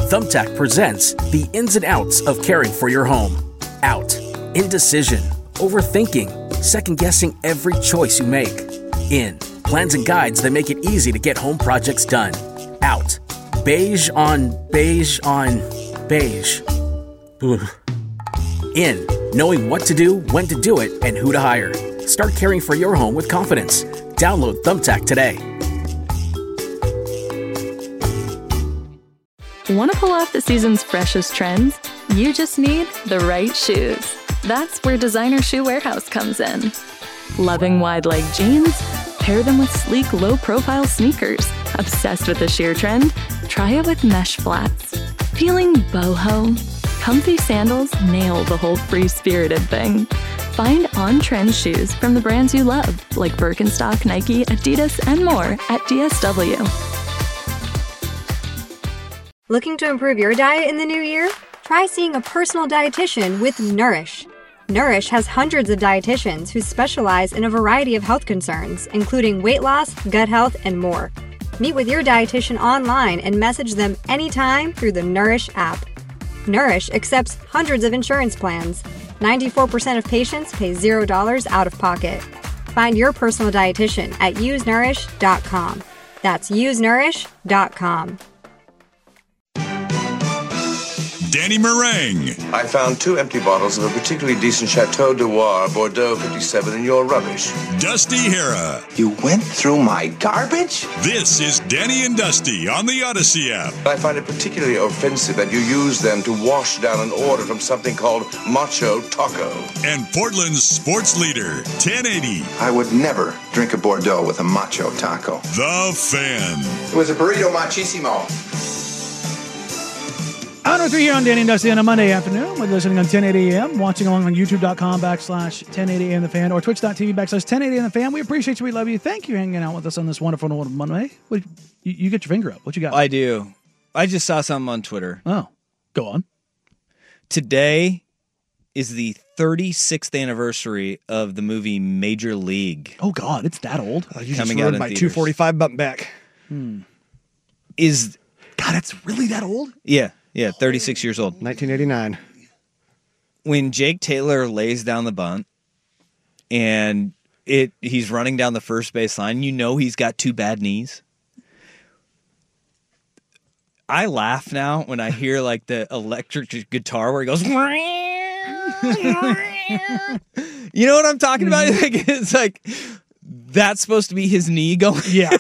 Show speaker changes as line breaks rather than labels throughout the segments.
Thumbtack presents the ins and outs of caring for your home. Out. Indecision. Overthinking. Second-guessing every choice you make. In. Plans and guides that make it easy to get home projects done. Out. Beige on beige on beige. Ugh. In. Knowing what to do, when to do it, and who to hire. Start caring for your home with confidence. Download Thumbtack today.
Want to pull off the season's freshest trends? You just need the right shoes. That's where Designer Shoe Warehouse comes in. Loving wide-leg jeans? Pair them with sleek, low-profile sneakers. Obsessed with the sheer trend? Try it with mesh flats. Feeling boho? Comfy sandals nail the whole free-spirited thing. Find on-trend shoes from the brands you love, like Birkenstock, Nike, Adidas, and more at DSW.
Looking to improve your diet in the new year? Try seeing a personal dietitian with Nourish. Nourish has hundreds of dietitians who specialize in a variety of health concerns, including weight loss, gut health, and more. Meet with your dietitian online and message them anytime through the Nourish app. Nourish accepts hundreds of insurance plans. 94% of patients pay $0 out of pocket. Find your personal dietitian at usenourish.com. That's usenourish.com.
Danny Meringue.
I found 2 empty bottles of a particularly decent Chateau Noir Bordeaux 57 in your rubbish.
Dusty Hera.
You went through my garbage?
This is Danny and Dusty on the Odyssey app.
I find it particularly offensive that you use them to wash down an order from something called Macho Taco.
And Portland's sports leader, 1080.
I would never drink a Bordeaux with a Macho Taco.
The Fan.
It was a burrito machisimo.
103 here on Danny and Dusty on a Monday afternoon. We're listening on 1080 AM, watching along on youtube.com/1080 AM The Fan or twitch.tv/1080 AM The Fan. We appreciate you. We love you. Thank you for hanging out with us on this wonderful Monday. You get your finger up. What you got?
I do. I just saw something on Twitter.
Oh, go on.
Today is the 36th anniversary of the movie Major League.
Oh, God, it's that old?
You coming just out in my theaters. 245 bump back.
God, it's really that old?
Yeah, 36 years old.
1989.
When Jake Taylor lays down the bunt and he's running down the first base line, you know he's got 2 bad knees. I laugh now when I hear like the electric guitar where he goes, you know what I'm talking about? It's like, that's supposed to be his knee going.
Yeah.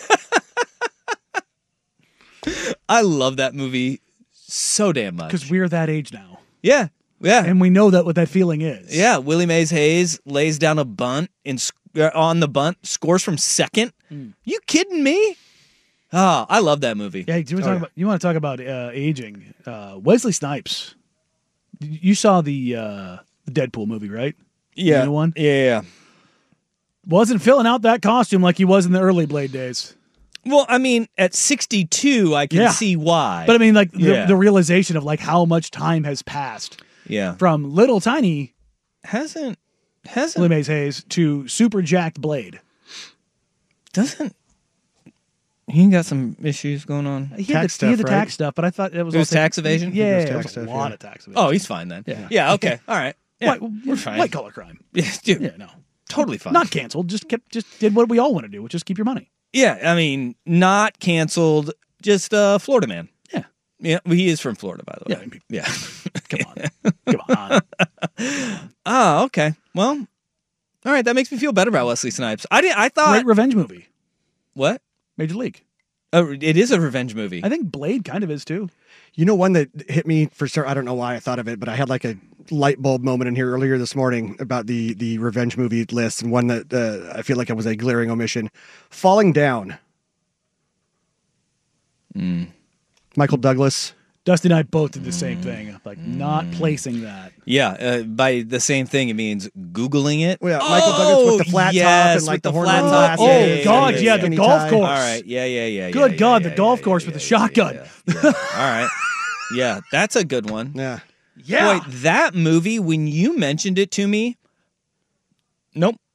I love that movie so damn much.
Because we're that age now.
Yeah.
And we know that what that feeling is.
Yeah, Willie Mays Hayes lays down a bunt and on the bunt, scores from second. You kidding me? Oh, I love that movie.
Yeah, you want to talk about aging? Wesley Snipes. You saw the Deadpool movie, right?
Yeah.
The new one?
Yeah.
Wasn't filling out that costume like he was in the early Blade days.
Well, I mean, at 62, I can see why.
But I mean, like, the realization of, like, how much time has passed.
Yeah.
From little tiny...
Hasn't...
Willie Mays Hayes to super jacked Blade.
He got some issues going on.
He had the tax stuff, but I thought it was
tax evasion?
Yeah,
it was
a lot of tax evasion.
Oh, he's fine then. Yeah, okay. All right. Yeah, we're fine.
White collar crime.
Yeah, dude.
Yeah, no.
Totally fine.
Not canceled, just did what we all want to do, which is keep your money.
Yeah, I mean, not canceled, just Florida man.
Yeah.
Yeah, he is from Florida, by the way. Yeah.
Come on.
Oh, okay. Well, all right, that makes me feel better about Wesley Snipes. I thought...
Great revenge movie.
What?
Major League.
Oh, it is a revenge movie.
I think Blade kind of is, too.
You know, one that hit me for sure, I don't know why I thought of it, but I had like a light bulb moment in here earlier this morning about the revenge movie list, and one that I feel like it was a glaring omission. Falling Down. Michael Douglas.
Dusty and I both did the same thing, like not placing that.
Yeah, by the same thing, it means Googling it.
Well, yeah, Michael Douglas with the flat top and like the
flat
horn
top.
Oh, God, yeah, the golf course.
All right, yeah.
Good God, the golf course with the shotgun.
Yeah. All right. Yeah, that's a good one.
Yeah.
Boy, that movie, when you mentioned it to me, nope.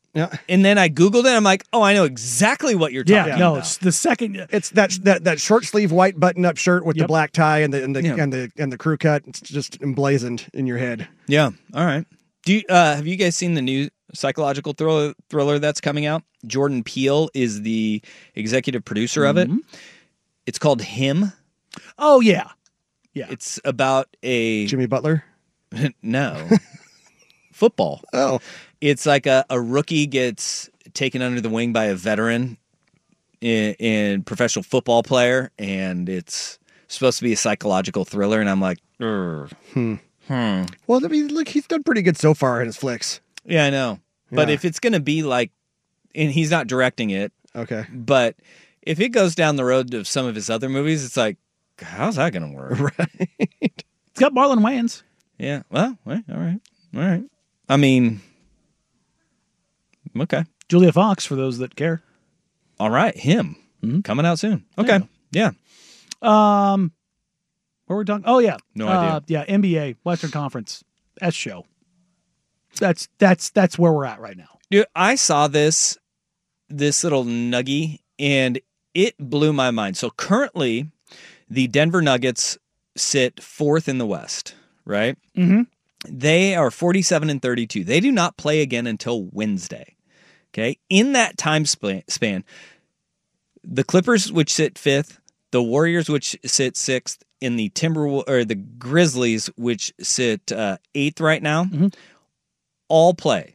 Yeah.
And then I Googled it. I'm like, oh, I know exactly what you're talking about.
It's the second.
It's that short sleeve white button up shirt with the black tie and the crew cut. It's just emblazoned in your head.
Yeah. All right. Do you, have you guys seen the new psychological thriller that's coming out? Jordan Peele is the executive producer of it. It's called Him.
Oh yeah. Yeah.
It's about a
Jimmy Butler.
No. Football.
Oh.
It's like a rookie gets taken under the wing by a veteran in professional football player, and it's supposed to be a psychological thriller, and I'm like,
Well, I mean, look, he's done pretty good so far in his flicks.
Yeah, I know. But
Yeah.
if it's going to be like, and he's not directing it,
Okay.
but if it goes down the road of some of his other movies, it's like, how's that going to work?
Right.
It's got Marlon Wayans.
Yeah. Well, all right. I mean, okay.
Julia Fox, for those that care.
All right. Him. Coming out soon. Okay. Yeah.
What were we talking? Oh yeah.
No idea.
Yeah, NBA Western Conference S show. That's where we're at right now.
Dude, I saw this little nuggie, and it blew my mind. So currently, the Denver Nuggets sit 4th in the West, right?
Mm-hmm.
They are 47-32. They do not play again until Wednesday. Okay, in that time span, the Clippers, which sit 5th, the Warriors, which sit 6th, and the Grizzlies, which sit 8th right now, all play.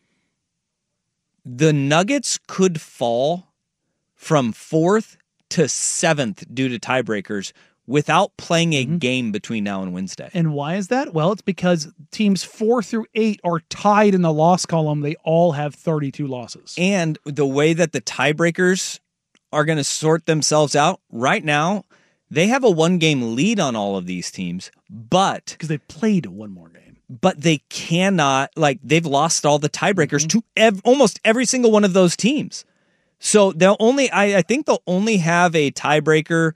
The Nuggets could fall from 4th to 7th due to tiebreakers without playing a game between now and Wednesday.
And why is that? Well, it's because teams 4 through 8 are tied in the loss column. They all have 32 losses.
And the way that the tiebreakers are going to sort themselves out right now, they have a 1-game lead on all of these teams, but
because they played one more game.
But they cannot, they've lost all the tiebreakers to almost every single one of those teams. So they'll only, I think they'll only have a tiebreaker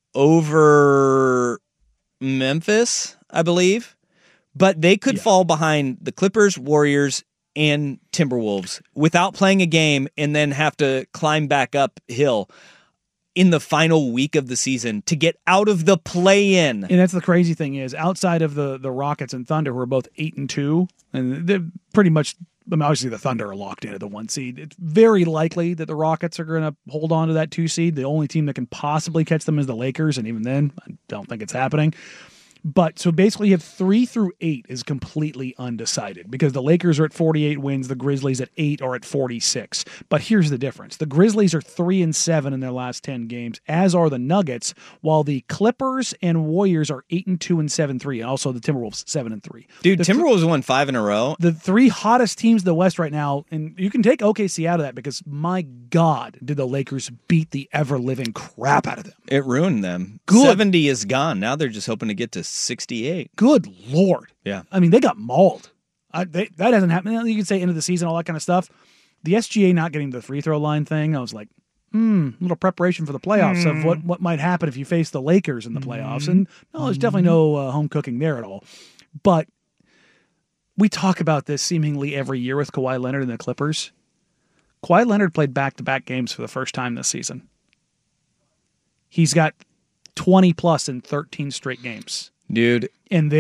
over Memphis, I believe. But they could fall behind the Clippers, Warriors, and Timberwolves without playing a game and then have to climb back uphill in the final week of the season to get out of the play-in.
And that's the crazy thing is, outside of the Rockets and Thunder, who are both 8-2, and they're pretty much, I mean, obviously the Thunder are locked into the 1 seed. It's very likely that the Rockets are going to hold on to that 2 seed. The only team that can possibly catch them is the Lakers, and even then, I don't think it's happening. But so basically you have 3 through 8 is completely undecided because the Lakers are at 48 wins, the Grizzlies at 8 are at 46. But here's the difference. The Grizzlies are 3-7 in their last 10 games, as are the Nuggets, while the Clippers and Warriors are 8-2 and 7-3, and also the Timberwolves 7-3.
Dude, Timberwolves won 5 in a row.
The 3 hottest teams in the West right now, and you can take OKC out of that because my God, did the Lakers beat the ever-living crap out of them.
It ruined them.
Good.
70 is gone. Now they're just hoping to get to 68.
Good Lord.
Yeah.
I mean, they got mauled. That hasn't happened. You can say end of the season, all that kind of stuff. The SGA not getting the free throw line thing, I was like, little preparation for the playoffs of what might happen if you face the Lakers in the playoffs. And no, there's definitely no home cooking there at all. But we talk about this seemingly every year with Kawhi Leonard and the Clippers. Kawhi Leonard played back-to-back games for the first time this season. He's got 20-plus in 13 straight games.
Dude.
And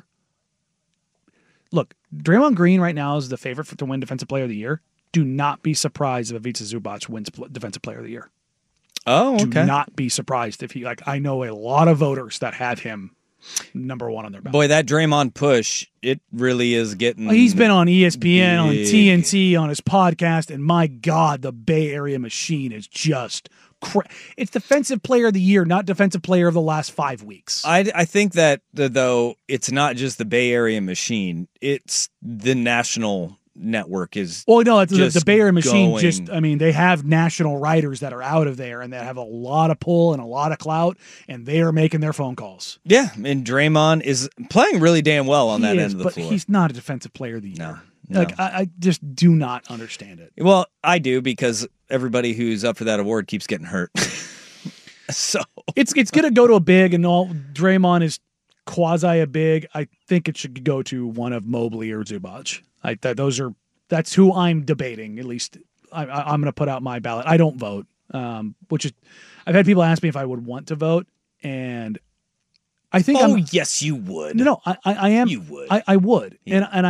look, Draymond Green right now is the favorite to win Defensive Player of the Year. Do not be surprised if Ivica Zubac wins Defensive Player of the Year.
Oh, okay.
Do not be surprised if he, I know a lot of voters that have him number 1 on their ballot.
Boy, that Draymond push, it really is getting...
He's been on ESPN,
big.
on TNT, on his podcast, and my God, the Bay Area machine is just... It's Defensive Player of the Year, not Defensive Player of the last 5 weeks.
I think that, though, it's not just the Bay Area machine. It's the national network is
Well, no, it's the Bay Area machine.
Going.
They have national writers that are out of there and that have a lot of pull and a lot of clout, and they are making their phone calls.
Yeah, and Draymond is playing really damn well on that end of the floor.
But he's not a Defensive Player of the Year.
No.
I just do not understand it.
Well, I do because everybody who's up for that award keeps getting hurt. So
it's going to go to a big, and all Draymond is quasi a big. I think it should go to one of Mobley or Zubac. Those are That's who I'm debating. At least I'm going to put out my ballot. I don't vote, which is, I've had people ask me if I would want to vote, and I think
yes, you would.
No, I am.
You would.
I would,
Yeah.
and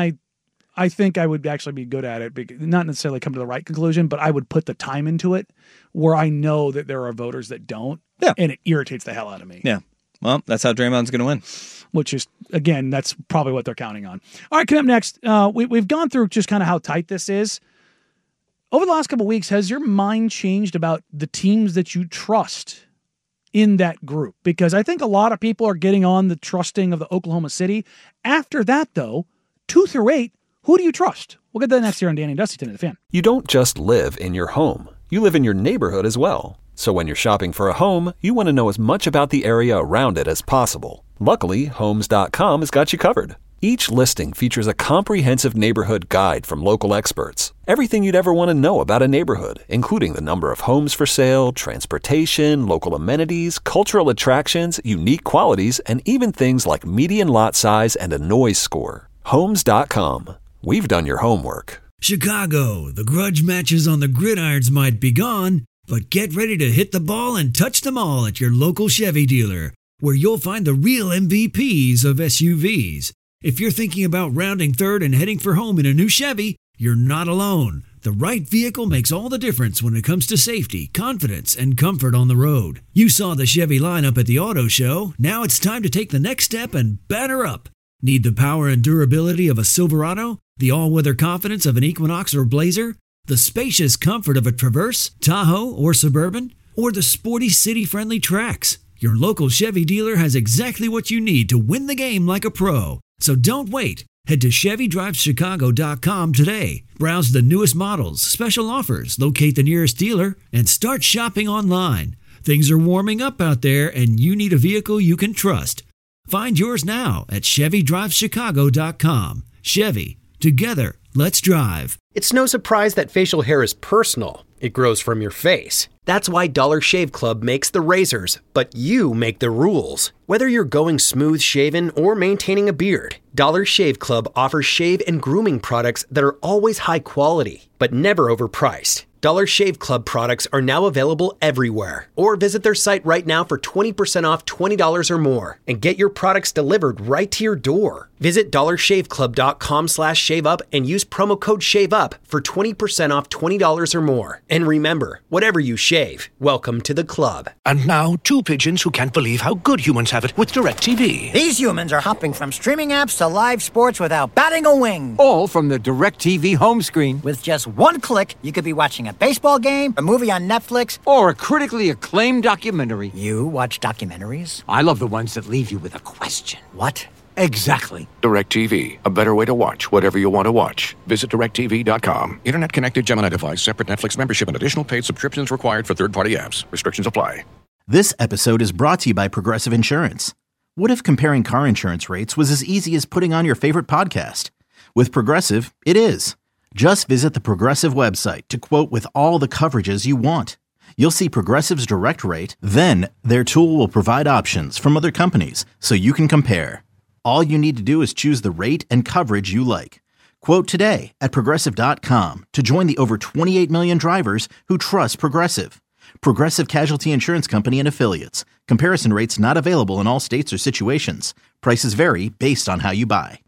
I think I would actually be good at it, because, not necessarily come to the right conclusion, but I would put the time into it where I know that there are voters that don't, and it irritates the hell out of me.
Yeah. Well, that's how Draymond's going to win.
Which is, again, that's probably what they're counting on. All right, coming up next, we've gone through just kind of how tight this is. Over the last couple of weeks, has your mind changed about the teams that you trust in that group? Because I think a lot of people are getting on the trusting of the Oklahoma City. After that, though, 2 through 8, who do you trust? We'll get that next here on Danny and Dusty, 10 to the Fan.
You don't just live in your home. You live in your neighborhood as well. So when you're shopping for a home, you want to know as much about the area around it as possible. Luckily, Homes.com has got you covered. Each listing features a comprehensive neighborhood guide from local experts. Everything you'd ever want to know about a neighborhood, including the number of homes for sale, transportation, local amenities, cultural attractions, unique qualities, and even things like median lot size and a noise score. Homes.com. We've done your homework.
Chicago, the grudge matches on the gridirons might be gone, but get ready to hit the ball and touch them all at your local Chevy dealer, where you'll find the real MVPs of SUVs. If you're thinking about rounding third and heading for home in a new Chevy, you're not alone. The right vehicle makes all the difference when it comes to safety, confidence, and comfort on the road. You saw the Chevy lineup at the auto show. Now it's time to take the next step and batter up. Need the power and durability of a Silverado? The all-weather confidence of an Equinox or Blazer? The spacious comfort of a Traverse, Tahoe, or Suburban? Or the sporty city-friendly Trax? Your local Chevy dealer has exactly what you need to win the game like a pro. So don't wait. Head to ChevyDriveChicago.com today. Browse the newest models, special offers, locate the nearest dealer, and start shopping online. Things are warming up out there, and you need a vehicle you can trust. Find yours now at ChevyDriveChicago.com. Chevy. Together, let's drive.
It's no surprise that facial hair is personal. It grows from your face. That's why Dollar Shave Club makes the razors, but you make the rules. Whether you're going smooth shaven or maintaining a beard, Dollar Shave Club offers shave and grooming products that are always high quality, but never overpriced. Dollar Shave Club products are now available everywhere. Or visit their site right now for 20% off $20 or more and get your products delivered right to your door. Visit dollarshaveclub.com/shaveup and use promo code SHAVEUP for 20% off $20 or more. And remember, whatever you shave, welcome to the club.
And now, 2 pigeons who can't believe how good humans have it with DirecTV.
These humans are hopping from streaming apps to live sports without batting a wing.
All from the DirecTV home screen.
With just one click, you could be watching a baseball game, a movie on Netflix,
or a critically acclaimed documentary.
You watch documentaries?
I love the ones that leave you with a question.
What?
Exactly.
DirecTV. A better way to watch whatever you want to watch. Visit DirecTV.com. Internet connected Gemini device, separate Netflix membership, and additional paid subscriptions required for third-party apps. Restrictions apply.
This episode is brought to you by Progressive Insurance. What if comparing car insurance rates was as easy as putting on your favorite podcast? With Progressive, it is. Just visit the Progressive website to quote with all the coverages you want. You'll see Progressive's direct rate, then their tool will provide options from other companies so you can compare. All you need to do is choose the rate and coverage you like. Quote today at Progressive.com to join the over 28 million drivers who trust Progressive. Progressive Casualty Insurance Company and Affiliates. Comparison rates not available in all states or situations. Prices vary based on how you buy.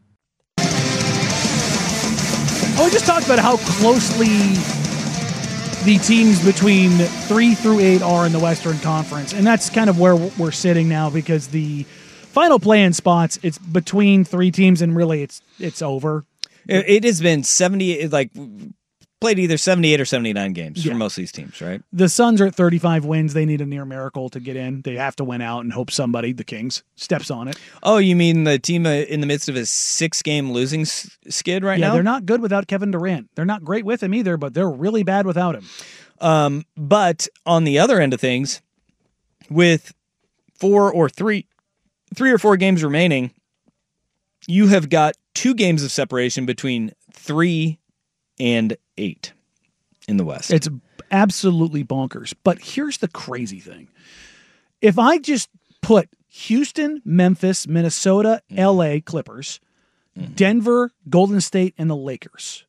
Oh, we just talked about how closely the teams between 3 through 8 are in the Western Conference. And that's kind of where we're sitting now, because the final play-in spots, it's between 3 teams, and really it's over.
It has been 70, played either 78 or 79 games for most of these teams, right?
The Suns are at 35 wins. They need a near miracle to get in. They have to win out and hope somebody, the Kings, steps on it.
Oh, you mean the team in the midst of a 6-game losing skid right now?
Yeah, they're not good without Kevin Durant. They're not great with him either, but they're really bad without him.
But on the other end of things, with 3 or 4 games remaining, you have got 2 games of separation between 3 and 8 in the West.
It's absolutely bonkers. But here's the crazy thing. If I just put Houston, Memphis, Minnesota, LA Clippers, Denver, Golden State, and the Lakers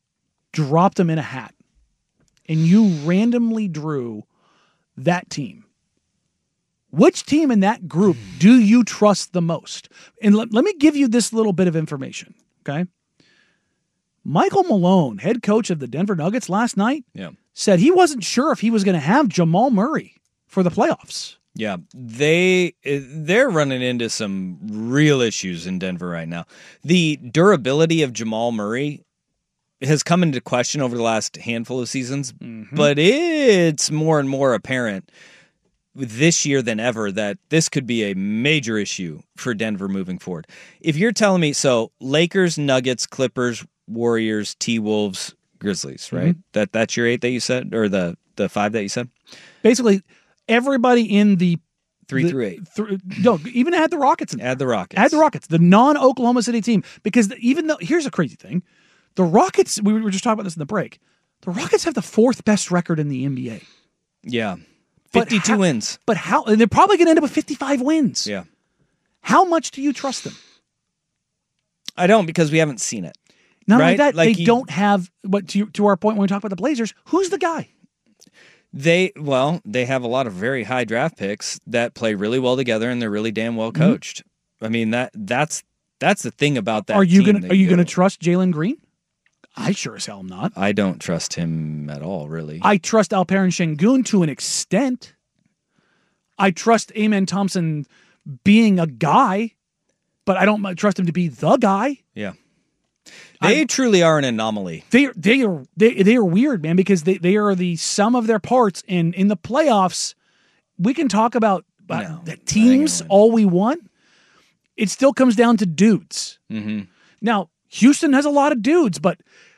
dropped them in a hat and you randomly drew that team, which team in that group do you trust the most? And let me give you this little bit of information, okay? Michael Malone, head coach of the Denver Nuggets last night, said he wasn't sure if he was going to have Jamal Murray for the playoffs.
Yeah, they're running into some real issues in Denver right now. The durability of Jamal Murray has come into question over the last handful of seasons, but it's more and more apparent this year than ever that this could be a major issue for Denver moving forward. If you're telling me, so Lakers, Nuggets, Clippers, Warriors, T-Wolves, Grizzlies, right? That's your 8 that you said, or the 5 that you said?
Basically, everybody in the
3 through 8.
No, even add the Rockets in there.
Add the Rockets.
Add the Rockets, the non-Oklahoma City team. Because even though, here's a crazy thing, the Rockets, we were just talking about this in the break, the Rockets have the 4th best record in the NBA.
Yeah. 52 wins.
But how, and they're probably going to end up with 55 wins.
Yeah.
How much do you trust them?
I don't, because we haven't seen it.
Not only that, they don't have, but to our point when we talk about the Blazers, who's the guy?
They have a lot of very high draft picks that play really well together, and they're really damn well coached. I mean, that's the thing about that.
Are you going to trust Jalen Green? I sure as hell am not.
I don't trust him at all, really.
I trust Alperen Şengün to an extent. I trust Amen Thompson being a guy, but I don't trust him to be the guy.
Yeah. They truly are an anomaly.
They are weird, man, because they are the sum of their parts, and in the playoffs, we can talk about the teams all we want. It still comes down to dudes. Now, Houston has a lot of dudes, but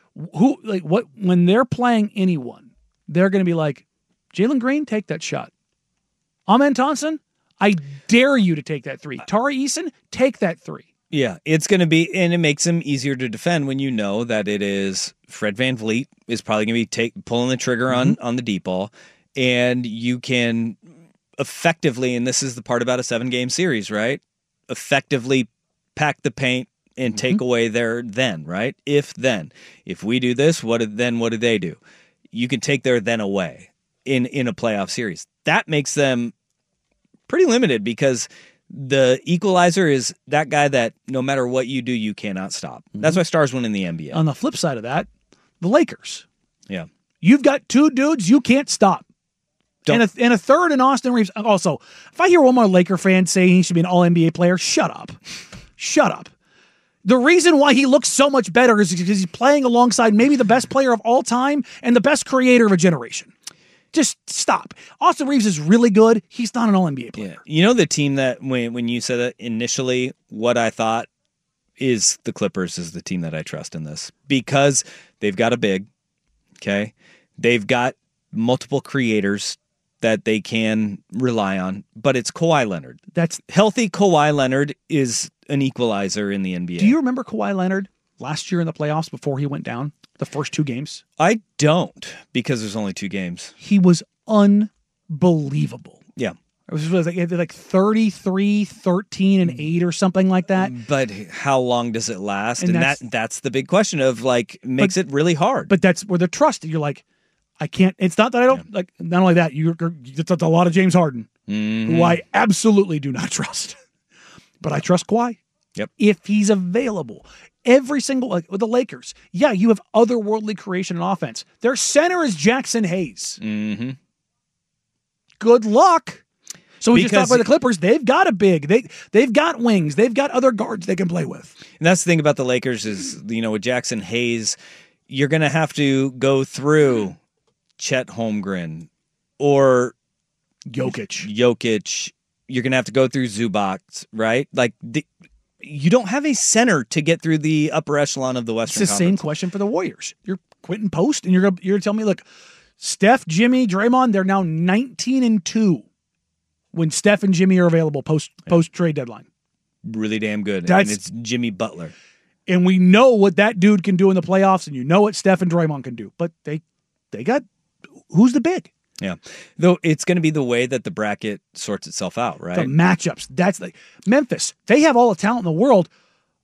when they're playing anyone, they're going to be like, Jalen Green, take that shot. Amen Thompson, I dare you to take that 3. Tari Eason, take that 3.
Yeah, it's going to be, and it makes them easier to defend when you know that it is Fred VanVleet is probably going to be pulling the trigger on the deep ball, and you can effectively, and this is the part about a 7-game series, right? Effectively pack the paint and take away their then, right? If we do this, what do they do? You can take their then away in a playoff series. That makes them pretty limited because the equalizer is that guy that no matter what you do, you cannot stop. That's why stars win in the NBA.
On the flip side of that, the Lakers.
Yeah.
You've got 2 dudes you can't stop. And a third in Austin Reeves. Also, if I hear one more Laker fan saying he should be an all-NBA player, shut up. Shut up. The reason why he looks so much better is because he's playing alongside maybe the best player of all time and the best creator of a generation. Just stop. Austin Reeves is really good. He's not an all-NBA player.
Yeah. You know the team that, when you said that initially, what I thought is the Clippers is the team that I trust in this. Because they've got a big, okay? They've got multiple creators that they can rely on, but it's Kawhi Leonard.
That's
healthy. Kawhi Leonard is an equalizer in the NBA.
Do you remember Kawhi Leonard last year in the playoffs before he went down? The first 2 games?
I don't, because there's only 2 games.
He was unbelievable.
Yeah.
It was like 33, 13, and 8 or something like that.
But how long does it last? And that's the big question of makes it really hard.
But that's where the trust, you're like, I can't, it's not that I don't, not only that, it's a lot of James Harden, who I absolutely do not trust. But I trust Kawhi.
Yep.
If he's available. Every single, with the Lakers, yeah, you have otherworldly creation and offense. Their center is Jackson Hayes. Good luck. So we just talked about the Clippers. They've got a big. They've got wings. They've got other guards they can play with.
And that's the thing about the Lakers is, with Jackson Hayes, you're going to have to go through Chet Holmgren or Jokic. You're going to have to go through Zubac, right? You don't have a center to get through the upper echelon of the Western
It's the
Conference.
same question for the Warriors. You're Quentin Post, and you're gonna tell me, look, Steph, Jimmy, Draymond, they're now 19-2 when Steph and Jimmy are available post trade deadline.
Really damn good. And it's Jimmy Butler.
And we know what that dude can do in the playoffs, and you know what Steph and Draymond can do. But they got, who's the big?
Yeah. Though it's going to be the way that the bracket sorts itself out, right?
The matchups. That's Memphis. They have all the talent in the world.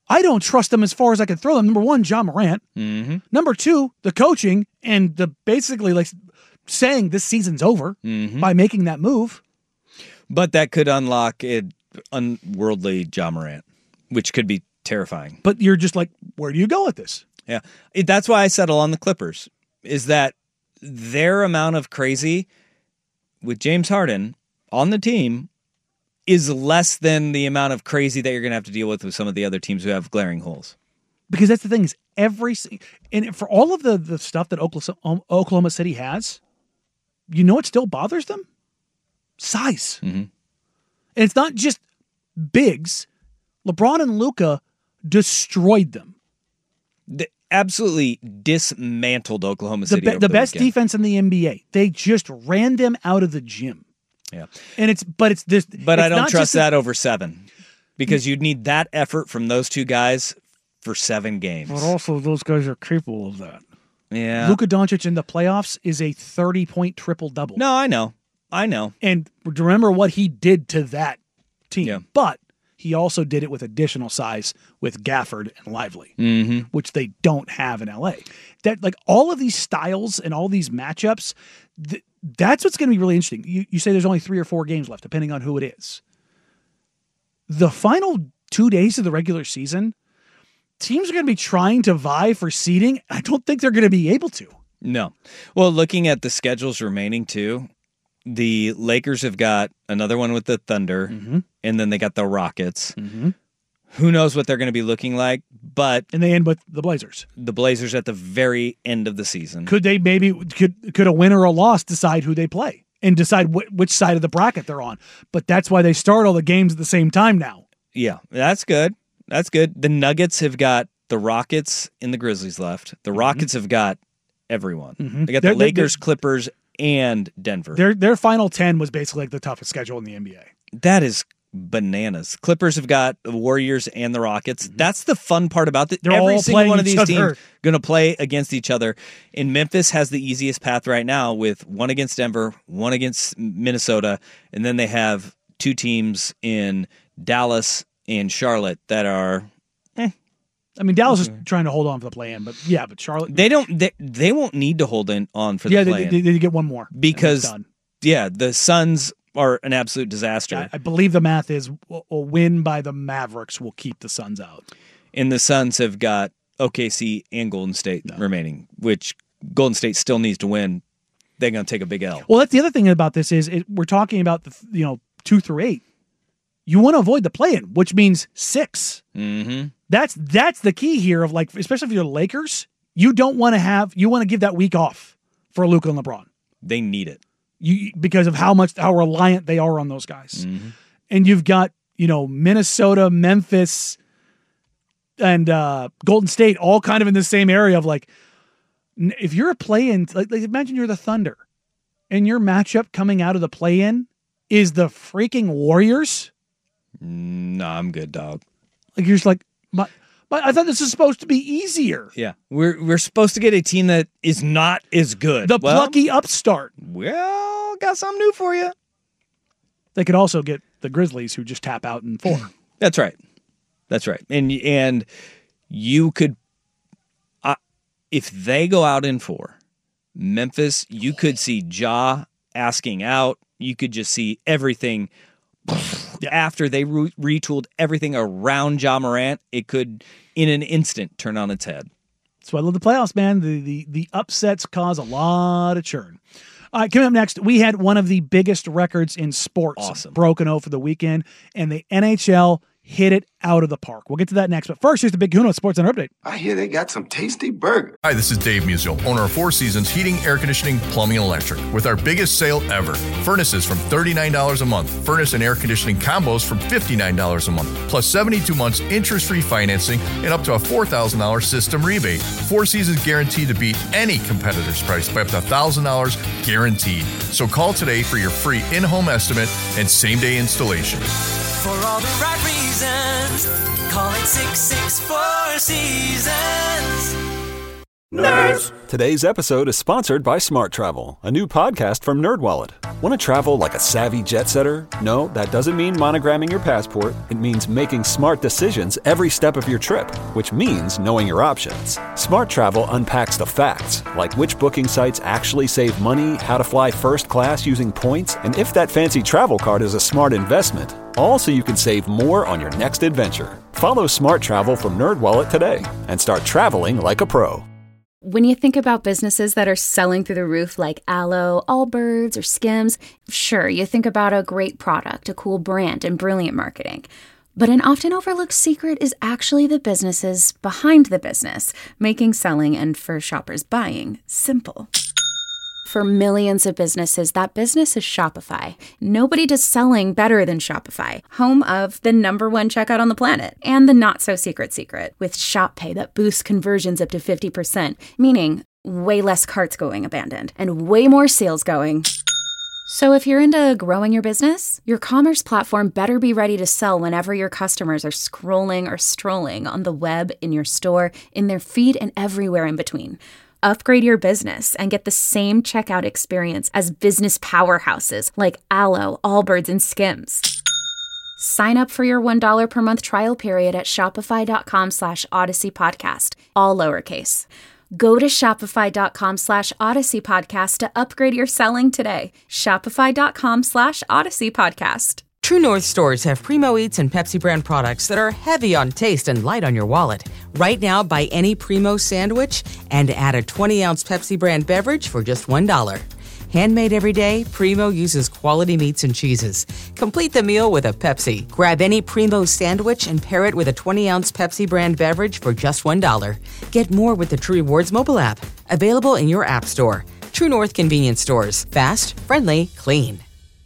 I don't trust them as far as I can throw them. Number one, Ja Morant.
Mm-hmm.
Number two, the coaching and the basically like saying this season's over by making that move.
But that could unlock an unworldly Ja Morant, which could be terrifying.
But you're just like, where do you go with this?
Yeah. That's why I settle on the Clippers, is that their amount of crazy with James Harden on the team is less than the amount of crazy that you're going to have to deal with some of the other teams who have glaring holes.
Because that's the thing is and for all of the stuff that Oklahoma City has, you know what still bothers them? Size.
Mm-hmm.
And it's not just bigs. LeBron and Luka destroyed them.
They absolutely dismantled Oklahoma City.
The best defense in the NBA. They just ran them out of the gym.
Yeah.
And
But I don't trust that over 7, because you'd need that effort from those two guys for 7 games.
But also those guys are capable of that.
Yeah.
Luka Doncic in the playoffs is a 30-point triple-double.
No, I know.
And remember what he did to that team.
Yeah.
But he also did it with additional size with Gafford and Lively, which they don't have in LA. That like all of these styles and all these matchups, that's what's going to be really interesting. You say there's only 3 or 4 games left, depending on who it is. The final 2 days of the regular season, teams are going to be trying to vie for seeding. I don't think they're going to be able to.
No. Well, looking at the schedules remaining too, the Lakers have got another one with the Thunder, and then they got the Rockets. Who knows what they're going to be looking like,
and they end with the Blazers.
The Blazers at the very end of the season.
Could they could a win or a loss decide who they play and decide which side of the bracket they're on? But that's why they start all the games at the same time now.
Yeah, that's good. That's good. The Nuggets have got the Rockets and the Grizzlies left. The Rockets have got everyone. They got the Lakers, Clippers, and Denver.
Their final 10 was basically like the toughest schedule in the NBA.
That is bananas. Clippers have got the Warriors and the Rockets. That's the fun part about it. Every
all
single one of
playing
these
each other.
teams going to play against each other. And Memphis has the easiest path right now with one against Denver, one against Minnesota, and then they have 2 teams in Dallas and Charlotte that are
I mean, Dallas is trying to hold on for the play-in, but Charlotte
they won't need to hold on for the play-in.
They get one more
because the Suns are an absolute disaster.
I believe the math is a win by the Mavericks will keep the Suns out.
And the Suns have got OKC and Golden State remaining, which Golden State still needs to win. They're going to take a big L.
Well, that's the other thing about this is we're talking about 2 through 8. You want to avoid the play-in, which means 6.
Mm-hmm.
That's the key here of like, especially if you're the Lakers, you want to give that week off for Luka and LeBron.
They need it.
Because of how reliant they are on those guys.
Mm-hmm.
And you've got, Minnesota, Memphis, and Golden State all kind of in the same area of like, if you're a play-in, like imagine you're the Thunder and your matchup coming out of the play-in is the freaking Warriors.
No, I'm good, dog.
Like you're just like, I thought this was supposed to be easier.
Yeah, we're supposed to get a team that is not as good.
The plucky upstart.
Well, got something new for you.
They could also get the Grizzlies, who just tap out in 4.
That's right. And you could, if they go out in 4, Memphis, you could see Ja asking out. You could just see everything. After they retooled everything around Ja Morant, it could, in an instant, turn on its head.
That's why I love the playoffs, man. The upsets cause a lot of churn. All right, coming up next, we had one of the biggest records in sports broken over the weekend, and the NHL hit it out of the park. We'll get to that next. But first, here's the Big Kahuna Sports Center update.
I hear they got some tasty burgers.
Hi, this is Dave Musial, owner of 4 Seasons Heating, Air Conditioning, Plumbing, and Electric, with our biggest sale ever. Furnaces from $39 a month. Furnace and air conditioning combos from $59 a month. Plus 72 months interest-free financing and up to a $4,000 system rebate. 4 Seasons guaranteed to beat any competitor's price by up to $1,000 guaranteed. So call today for your free in-home estimate and same-day installation.
For all the right reasons, call it 664 Seasons.
Nerds! Today's episode is sponsored by Smart Travel, a new podcast from NerdWallet. Want to travel like a savvy jet setter? No, that doesn't mean monogramming your passport. It means making smart decisions every step of your trip, which means knowing your options. Smart Travel unpacks the facts, like which booking sites actually save money, how to fly first class using points, and if that fancy travel card is a smart investment. All so you can save more on your next adventure. Follow Smart Travel from NerdWallet today and start traveling like a pro.
When you think about businesses that are selling through the roof like Aloe, Allbirds, or Skims, sure, you think about a great product, a cool brand, and brilliant marketing. But an often overlooked secret is actually the businesses behind the business, making selling and, for shoppers, buying simple. For millions of businesses, that business is Shopify. Nobody does selling better than Shopify, home of the #1 checkout on the planet, and the not-so-secret secret, with Shop Pay that boosts conversions up to 50%, meaning way less carts going abandoned, and way more sales going. So if you're into growing your business, your commerce platform better be ready to sell whenever your customers are scrolling or strolling on the web, in your store, in their feed, and everywhere in between. Upgrade your business and get the same checkout experience as business powerhouses like Aloe, Allbirds, and Skims. Sign up for your $1 per month trial period at shopify.com/Odyssey Podcast, all lowercase. Go to shopify.com/Odyssey Podcast to upgrade your selling today. Shopify.com/Odyssey Podcast.
True North stores have Primo Eats and Pepsi brand products that are heavy on taste and light on your wallet. Right now, buy any Primo sandwich and add a 20-ounce Pepsi brand beverage for just $1. Handmade every day, Primo uses quality meats and cheeses. Complete the meal with a Pepsi. Grab any Primo sandwich and pair it with a 20-ounce Pepsi brand beverage for just $1. Get more with the True Rewards mobile app. Available in your app store. True North convenience stores. Fast, friendly, clean.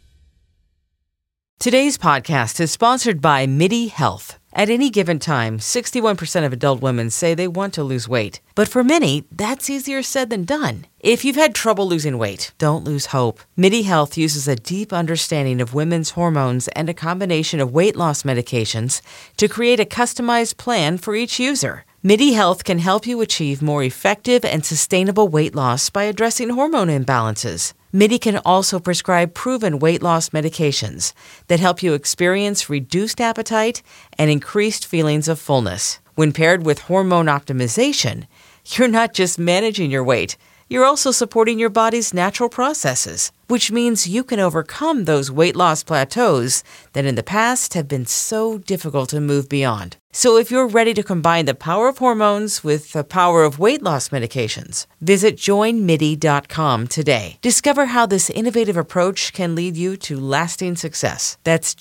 Today's podcast is sponsored by MIDI Health. At any given time, 61% of adult women say they want to lose weight. But for many, that's easier said than done. If you've had trouble losing weight, don't lose hope. MIDI Health uses a deep understanding of women's hormones and a combination of weight loss medications to create a customized plan for each user. MIDI Health can help you achieve more effective and sustainable weight loss by addressing hormone imbalances. MIDI can also prescribe proven weight loss medications that help you experience reduced appetite and increased feelings of fullness. When paired with hormone optimization, you're not just managing your weight, you're also supporting your body's natural processes, which means you can overcome those weight loss plateaus that in the past have been so difficult to move beyond. So if you're ready to combine the power of hormones with the power of weight loss medications, visit joinmidi.com today. Discover how this innovative approach can lead you to lasting success. That's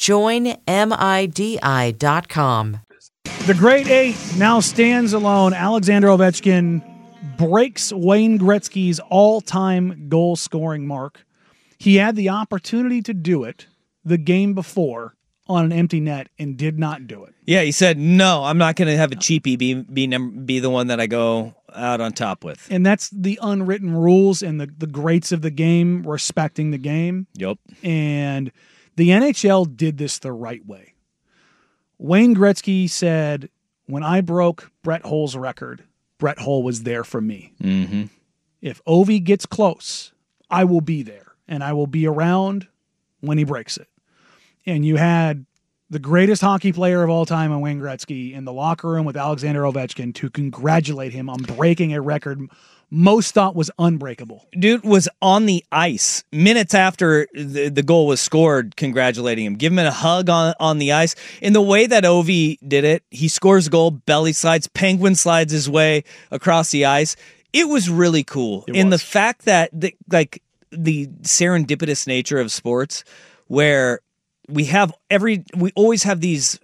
joinmidi.com.
The Great Eight now stands alone. Alexander Ovechkin breaks Wayne Gretzky's all-time goal-scoring mark. He had the opportunity to do it the game before on an empty net and did not do it.
Yeah, he said, no, I'm not going to have a cheapie be the one that I go out on top with.
And that's the unwritten rules and the greats of the game respecting the game.
Yep.
And the NHL did this the right way. Wayne Gretzky said, when I broke Brett Hull's record, Brett Hull was there for me.
Mm-hmm.
If Ovi gets close, I will be there, and I will be around when he breaks it. And you had the greatest hockey player of all time in Wayne Gretzky in the locker room with Alexander Ovechkin to congratulate him on breaking a record most thought was unbreakable.
Dude was on the ice minutes after the goal was scored, congratulating him, giving him a hug on the ice. In the way that Ovi did it, he scores a goal, belly slides, penguin slides his way across the ice. It was really cool. The fact that the serendipitous nature of sports, where we always have these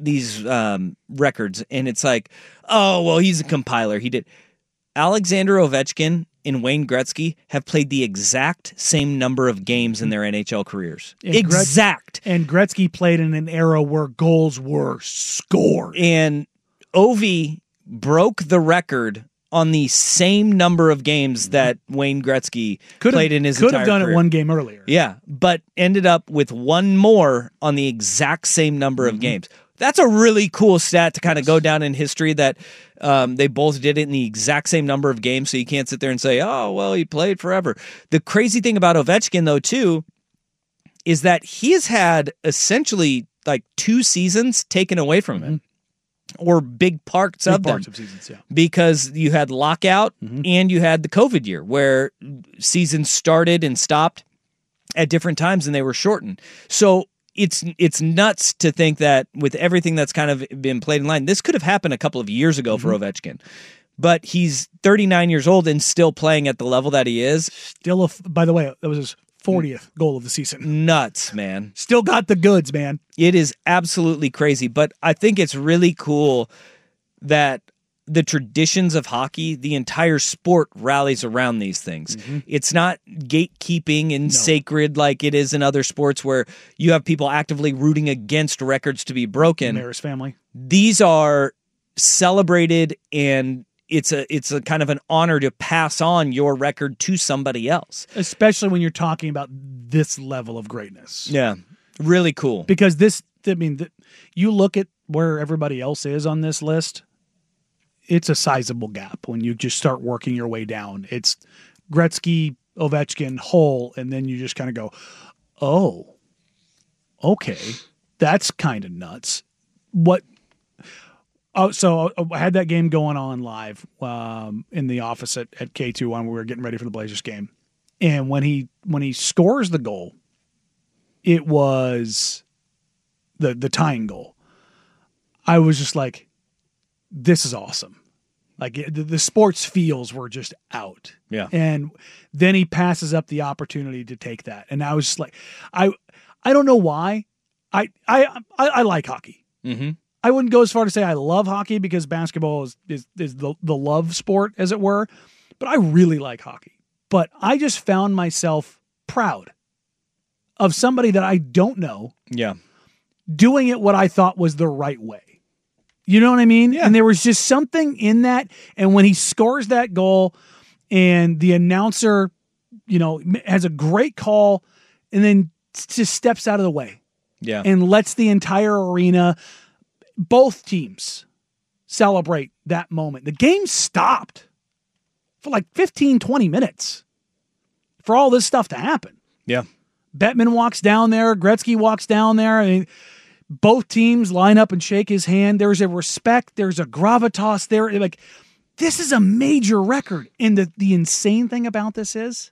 records, and it's like, oh, well, he's a compiler. He did. Alexander Ovechkin and Wayne Gretzky have played the exact same number of games in their NHL careers.
And
exact.
And Gretzky played in an era where goals were scored.
And Ovi broke the record on the same number of games that Wayne Gretzky played in his entire career.
Could have done it one game earlier.
Yeah, but ended up with one more on the exact same number of games. That's a really cool stat to kind of go down in history that they both did it in the exact same number of games, so you can't sit there and say, oh, well, he played forever. The crazy thing about Ovechkin, though, too, is that he has had essentially like 2 seasons taken away from him, or big parts of them.
Of seasons, yeah.
Because you had lockout and you had the COVID year where seasons started and stopped at different times and they were shortened. So it's nuts to think that with everything that's kind of been played in line, this could have happened a couple of years ago for Ovechkin. But he's 39 years old and still playing at the level that he is.
Still, by the way, that was his 40th goal of the season.
Nuts, man.
Still got the goods, man.
It is absolutely crazy. But I think it's really cool that the traditions of hockey, the entire sport rallies around these things. It's not gatekeeping and sacred like it is in other sports where you have people actively rooting against records to be broken.
Maris family.
These are celebrated, and it's a kind of an honor to pass on your record to somebody else.
Especially when you're talking about this level of greatness.
Yeah, really cool.
Because you look at where everybody else is on this list, it's a sizable gap when you just start working your way down. It's Gretzky, Ovechkin, Hull, and then you just kind of go, oh, okay, that's kind of nuts. So I had that game going on live in the office at K2 when we were getting ready for the Blazers game. And when he scores the goal, it was the tying goal. I was just like, this is awesome. Like the sports feels were just out.
Yeah.
And then he passes up the opportunity to take that. And I was just like, I don't know why. I like hockey. I wouldn't go as far to say I love hockey because basketball is the love sport, as it were. But I really like hockey. But I just found myself proud of somebody that I don't know.
Yeah.
Doing it what I thought was the right way. You know what I mean? Yeah. And there was just something in that. And when he scores that goal and the announcer, has a great call and then just steps out of the way.
Yeah.
And lets the entire arena, both teams, celebrate that moment. The game stopped for like 15, 20 minutes for all this stuff to happen.
Yeah.
Bettman walks down there. Gretzky walks down there. I mean, both teams line up and shake his hand. There's a respect. There's a gravitas there. Like, this is a major record. And the insane thing about this is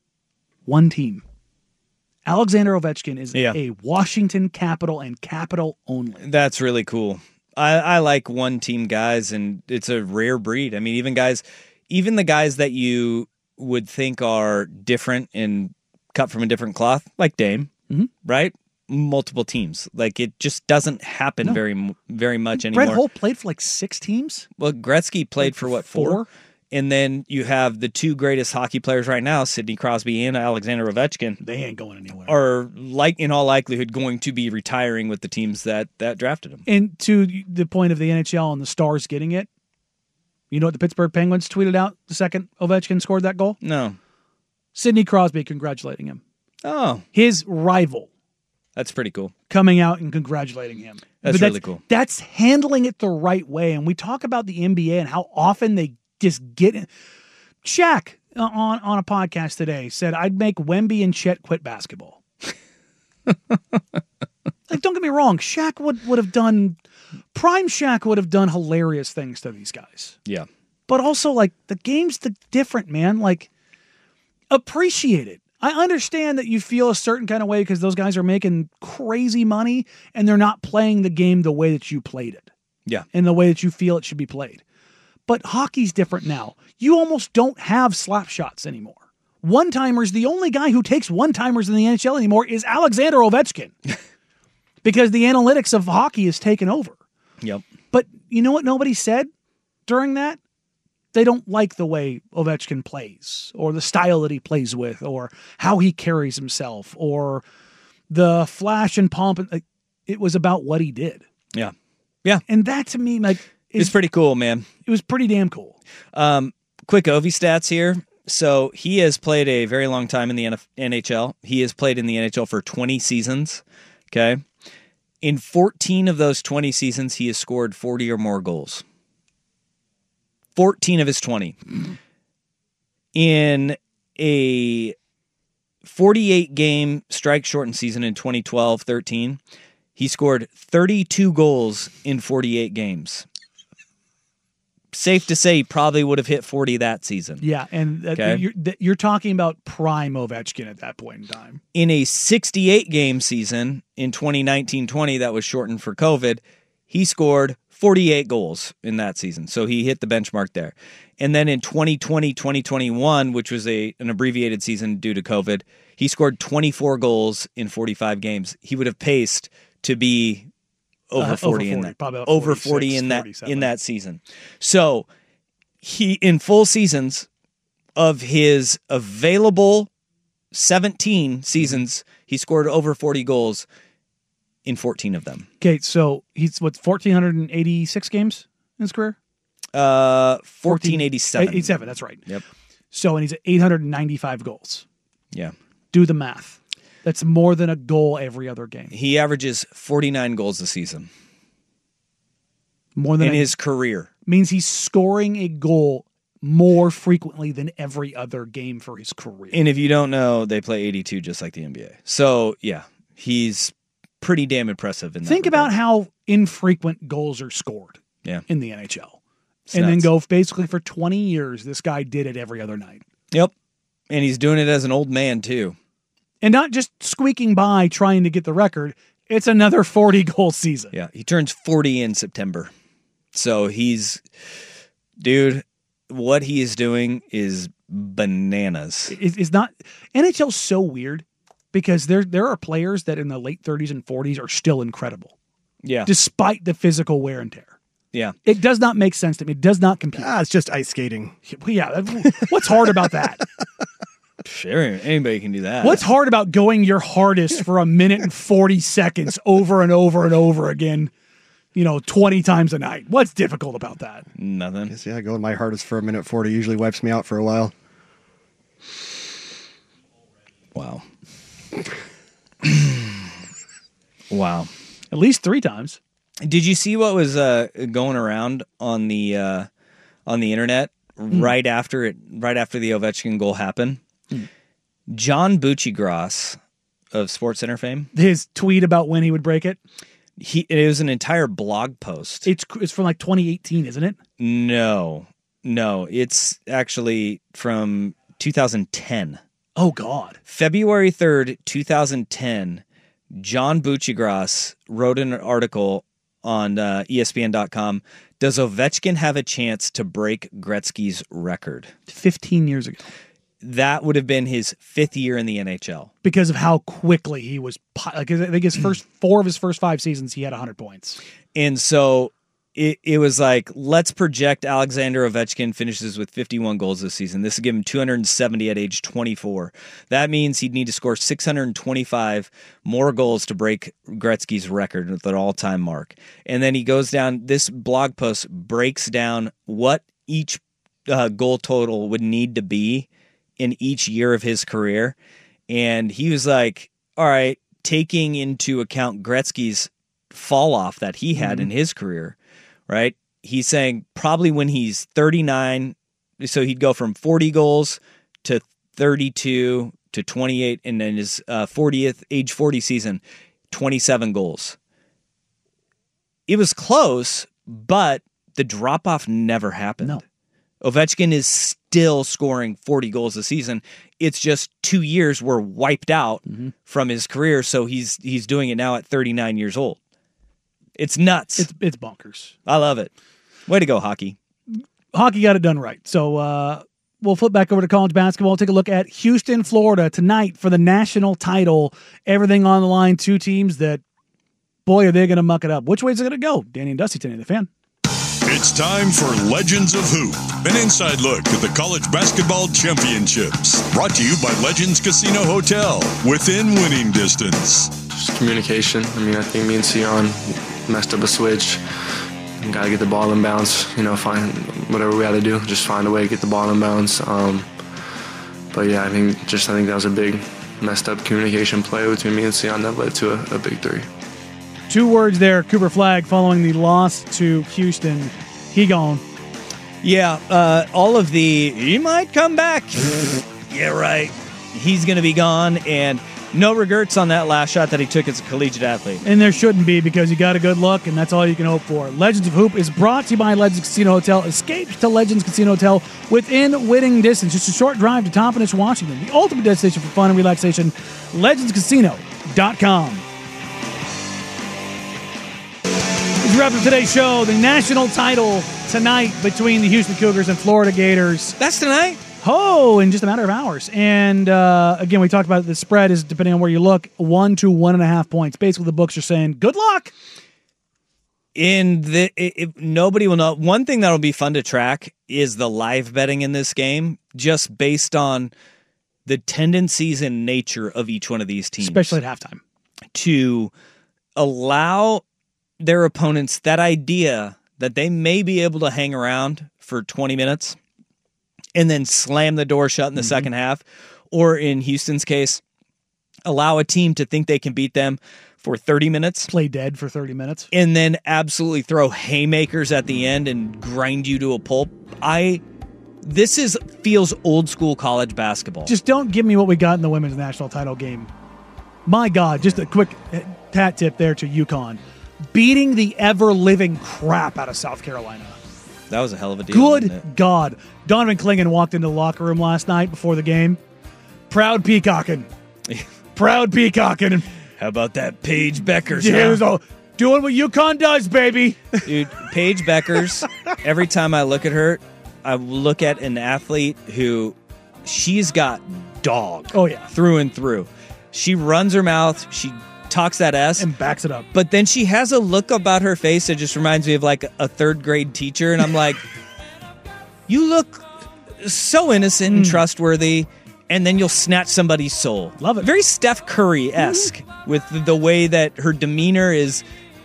one team. Alexander Ovechkin is a Washington Capital and Capital only.
That's really cool. I like one team guys, and it's a rare breed. I mean, even the guys that you would think are different and cut from a different cloth, like Dame, right? Multiple teams. Like, it just doesn't happen very much anymore.
Brett Hull played for like 6 teams?
Well, Gretzky played for what, 4? And then you have the 2 greatest hockey players right now, Sidney Crosby and Alexander Ovechkin.
They ain't going anywhere.
Are, in all likelihood, going to be retiring with the teams that drafted them.
And to the point of the NHL and the Stars getting it, you know what the Pittsburgh Penguins tweeted out the second Ovechkin scored that goal?
No.
Sidney Crosby congratulating him.
Oh.
His rival.
That's pretty cool.
Coming out and congratulating him.
That's really cool.
That's handling it the right way. And we talk about the NBA and how often they just get in. Shaq on a podcast today said, I'd make Wemby and Chet quit basketball. Like, don't get me wrong. Shaq would have done, prime Shaq would have done hilarious things to these guys.
Yeah.
But also, like, the game's different, man. Like, appreciate it. I understand that you feel a certain kind of way because those guys are making crazy money and they're not playing the game the way that you played it.
Yeah.
And the way that you feel it should be played. But hockey's different now. You almost don't have slap shots anymore. One-timers, the only guy who takes one-timers in the NHL anymore is Alexander Ovechkin. Because the analytics of hockey is taken over.
Yep.
But you know what nobody said during that? They don't like the way Ovechkin plays or the style that he plays with or how he carries himself or the flash and pomp. It was about what he did.
Yeah. Yeah.
And that to me, like,
it's pretty cool, man.
It was pretty damn cool.
Quick Ovi stats here. So he has played a very long time in the NHL. He has played in the NHL for 20 seasons. Okay. In 14 of those 20 seasons, he has scored 40 or more goals. 14 of his 20. In a 48-game strike-shortened season in 2012-13, he scored 32 goals in 48 games. Safe to say he probably would have hit 40 that season.
Yeah, and you're talking about prime Ovechkin at that point in time.
In a 68-game season in 2019-20 that was shortened for COVID, he scored 48 goals in that season. So he hit the benchmark there. And then in 2020-2021, which was an abbreviated season due to COVID, he scored 24 goals in 45 games. He would have paced to be over 40 in that. Over 40 in that season. So he, in full seasons of his available 17 seasons, he scored over 40 goals in 14 of them.
Okay, so he's 1,486 games in his career?
1487.
87, that's right.
Yep.
So, and he's at 895 goals.
Yeah.
Do the math. That's more than a goal every other game.
He averages 49 goals a season.
More than
in his career.
Means he's scoring a goal more frequently than every other game for his career.
And if you don't know, they play 82 just like the NBA. So, yeah, he's pretty damn impressive in that
Think
regard.
about how infrequent goals are scored in the NHL.
It's
and then
nuts.
go basically for 20 years, this guy did it every other night.
Yep. And he's doing it as an old man, too.
And not just squeaking by trying to get the record. It's another 40-goal season.
Yeah, he turns 40 in September. So dude, what he is doing is bananas.
It's not, NHL's so weird because there are players that in the late 30s and 40s are still incredible.
Yeah.
Despite the physical wear and tear.
Yeah.
It does not make sense to me. It does not compute.
It's just ice skating.
Yeah. What's hard about that?
Sure, anybody can do that.
What's hard about going your hardest for 1 minute and 40 seconds over and over and over again, 20 times a night? What's difficult about that?
Nothing.
Yeah, going my hardest for 1:40 usually wipes me out for a while.
Wow. Wow.
At least 3 times.
Did you see what was going around on the internet right after the Ovechkin goal happened? John Buccigross of SportsCenter fame.
His tweet about when he would break it.
It was an entire blog post.
It's from like 2018, isn't it?
No, it's actually from 2010.
Oh God.
February 3rd, 2010. John Buccigross wrote an article on ESPN.com. Does Ovechkin have a chance to break Gretzky's record?
15 years ago.
That would have been his 5th year in the NHL.
Because of how quickly he was. I think his first 4 of his first 5 seasons, he had 100 points.
And so it was like, let's project Alexander Ovechkin finishes with 51 goals this season. This would give him 270 at age 24. That means he'd need to score 625 more goals to break Gretzky's record at the all-time mark. And then he goes down, this blog post breaks down what each goal total would need to be in each year of his career. And he was like, all right, taking into account Gretzky's fall off that he had in his career, right? He's saying probably when he's 39, so he'd go from 40 goals to 32 to 28, and then his age 40 season, 27 goals. It was close, but the drop-off never happened.
No.
Ovechkin is still scoring 40 goals a season. It's just 2 years were wiped out from his career, so he's doing it now at 39 years old. It's nuts.
It's bonkers.
I love it. Way to go, hockey.
Hockey got it done right. So we'll flip back over to college basketball. Take a look at Houston, Florida tonight for the national title. Everything on the line. 2 teams that, boy, are they going to muck it up. Which way is it going to go? Danny and Dusty, the fan.
It's time for Legends of Hoop, an inside look at the college basketball championships. Brought to you by Legends Casino Hotel, within winning distance.
Just communication. I think me and Sion messed up a switch. Got to get the ball in bounds, find whatever we had to do, just find a way to get the ball in bounds. But yeah, I think that was a big messed up communication play between me and Sion that led to a big 3.
2 words there, Cooper Flagg, following the loss to Houston. He gone.
Yeah, all of he might come back. Yeah, right. He's going to be gone, and no regrets on that last shot that he took as a collegiate athlete.
And there shouldn't be, because you got a good look, and that's all you can hope for. Legends of Hoop is brought to you by Legends Casino Hotel. Escape to Legends Casino Hotel within witting distance. Just a short drive to Tompkins, Washington. The ultimate destination for fun and relaxation. LegendsCasino.com. As we wrap up today's show, the national title tonight between the Houston Cougars and Florida Gators.
That's tonight?
Oh, in just a matter of hours. And again, we talked about the spread is, depending on where you look, 1 to 1.5 points. Basically, the books are saying, good luck.
Nobody will know. One thing that'll be fun to track is the live betting in this game, just based on the tendencies and nature of each one of these teams.
Especially at halftime.
To allow their opponents that idea that they may be able to hang around for 20 minutes and then slam the door shut in the second half, or in Houston's case, allow a team to think they can beat them for 30 minutes.
Play dead for 30 minutes.
And then absolutely throw haymakers at the end and grind you to a pulp. This feels old school college basketball.
Just don't give me what we got in the women's national title game. My God, just a quick hat tip there to UConn. Beating the ever-living crap out of South Carolina.
That was a hell of a deal.
Good God. Donovan Clingan walked into the locker room last night before the game. Proud peacocking. Proud peacocking.
How about that Paige Beckers?
Yeah, doing what UConn does, baby.
Dude, Paige Beckers, every time I look at her, I look at an athlete who she's got dog.
Oh, yeah.
Through and through. She runs her mouth. She talks that S.
And backs it up.
But then she has a look about her face that just reminds me of like a third grade teacher. And I'm like, you look so innocent and trustworthy. And then you'll snatch somebody's soul.
Love it.
Very Steph Curry-esque with the way that her demeanor is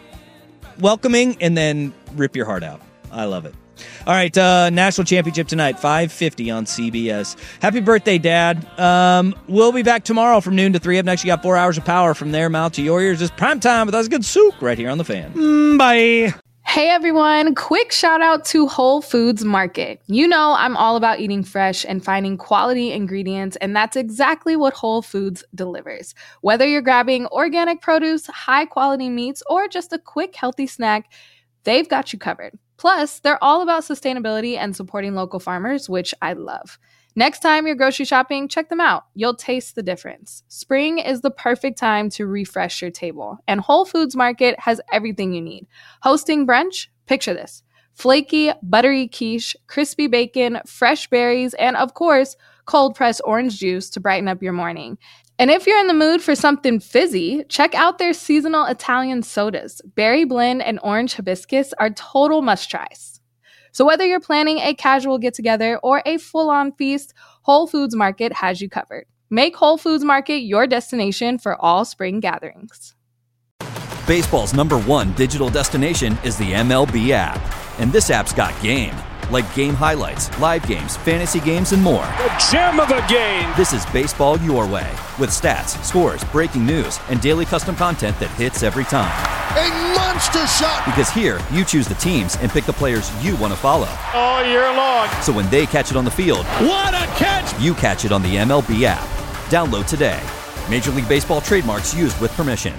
welcoming and then rip your heart out. I love it. All right, national championship tonight, 5:50 on CBS. Happy birthday, Dad. We'll be back tomorrow from noon to 3. Up next, you got 4 hours of power from their mouth to your ears. It's prime time with us. Good soup right here on The Fan.
Bye.
Hey everyone, quick shout out to Whole Foods Market. You know I'm all about eating fresh and finding quality ingredients, and that's exactly what Whole Foods delivers. Whether you're grabbing organic produce, high quality meats, or just a quick healthy snack, they've got you covered. Plus, they're all about sustainability and supporting local farmers, which I love. Next time you're grocery shopping, check them out. You'll taste the difference. Spring is the perfect time to refresh your table, and Whole Foods Market has everything you need. Hosting brunch? Picture this. Flaky, buttery quiche, crispy bacon, fresh berries, and of course, cold-pressed orange juice to brighten up your morning. And if you're in the mood for something fizzy, check out their seasonal Italian sodas. Berry blend and orange hibiscus are total must-tries. So whether you're planning a casual get-together or a full-on feast, Whole Foods Market has you covered. Make Whole Foods Market your destination for all spring gatherings.
Baseball's #1 digital destination is the MLB app. And this app's got game. Like game highlights, live games, fantasy games, and more.
The gem of the game!
This is baseball your way. With stats, scores, breaking news, and daily custom content that hits every time.
A monster shot!
Because here, you choose the teams and pick the players you want to follow.
All year long.
So when they catch it on the field,
what a catch!
You catch it on the MLB app. Download today. Major League Baseball trademarks used with permission.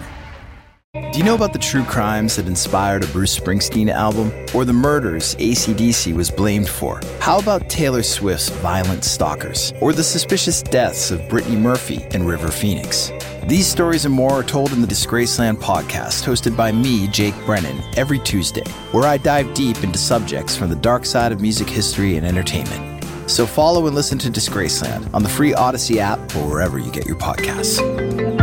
Do you know about the true crimes that inspired a Bruce Springsteen album? Or the murders AC/DC was blamed for? How about Taylor Swift's Violent Stalkers? Or the suspicious deaths of Brittany Murphy and River Phoenix? These stories and more are told in the Disgraceland podcast, hosted by me, Jake Brennan, every Tuesday, where I dive deep into subjects from the dark side of music history and entertainment. So follow and listen to Disgraceland on the free Odyssey app or wherever you get your podcasts.